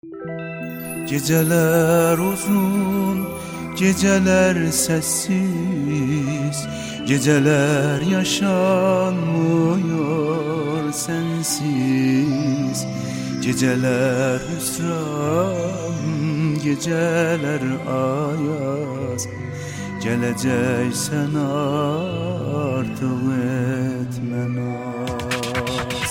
Geceler uzun, geceler sessiz, geceler yaşanmıyor sensiz. Geceler hüsran, geceler ayaz, geleceksen artık etme naz.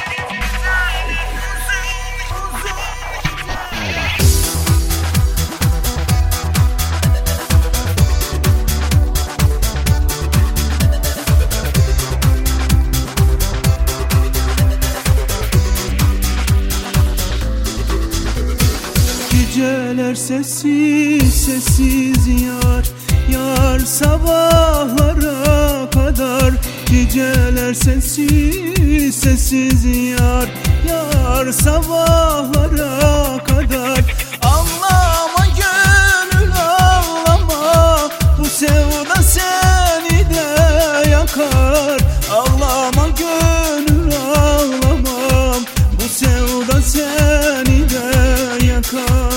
Geceler sessiz sessiz yar, yar sabahlara kadar. Geceler sessiz sessiz yar, yar sabahlara kadar. Ağlama gönül ağlama, bu sevda seni de yakar. Ağlama gönül ağlama, bu sevda seni de yakar.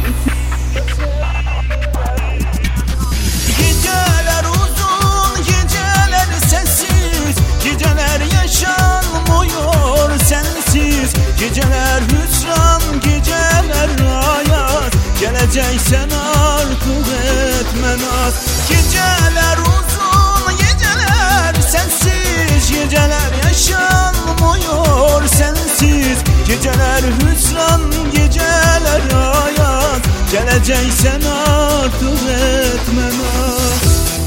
Geceler uzun, geceler sessiz, geceler yaşanmıyor sensiz. Geceler hüsran, geceler ayaz, geleceksen artık etme naz. Geceler uzun, geceler sensiz, geceler yaşanmıyor sensiz. Geceler hüsran, geceler ayaz, geleceksen artık etme naz.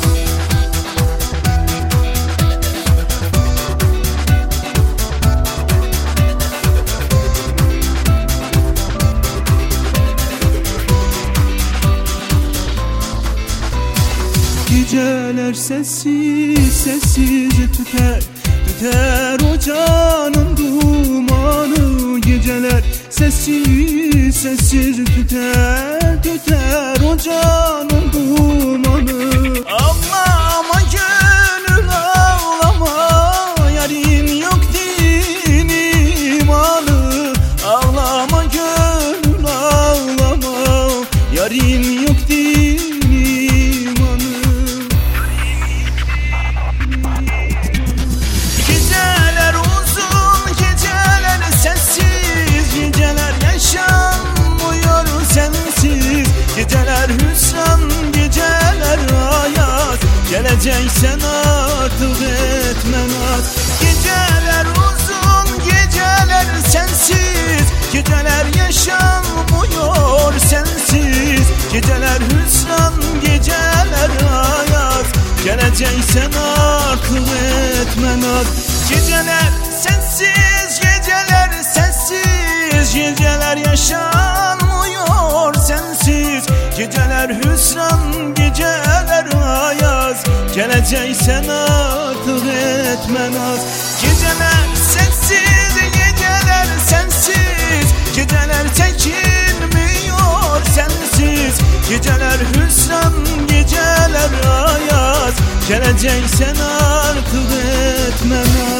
Geceler sessiz sessiz tüter, tüter ocağının dumanı. Geceler sessiz sessiz tüter, tüter ocağının dumanı. Ağlama gönül ağlama, yarın yok din imanı. Ağlama gönül ağlama, yarın yok din imanı. Geceler uzun, geceler sessiz, geceler yaşanmıyor sensiz. Geceler hüsran, geceler ayaz, geleceksen artık etme naz. Geceler uzun, geceler sensiz, geceler yaşanmıyor sensiz. Geceler hüsran, geceler ayaz, geleceksen artık etme naz. Geceler sensiz, geceler sessiz, geceler yaşanmıyor sensiz. Geceler hüsran, geceler ayaz, geleceksen artık etme naz. Geceler sensiz, geceler sensiz, geceler çekilmiyor sensiz. Geceler hüsran, geceler ayaz, geleceksen artık etme naz.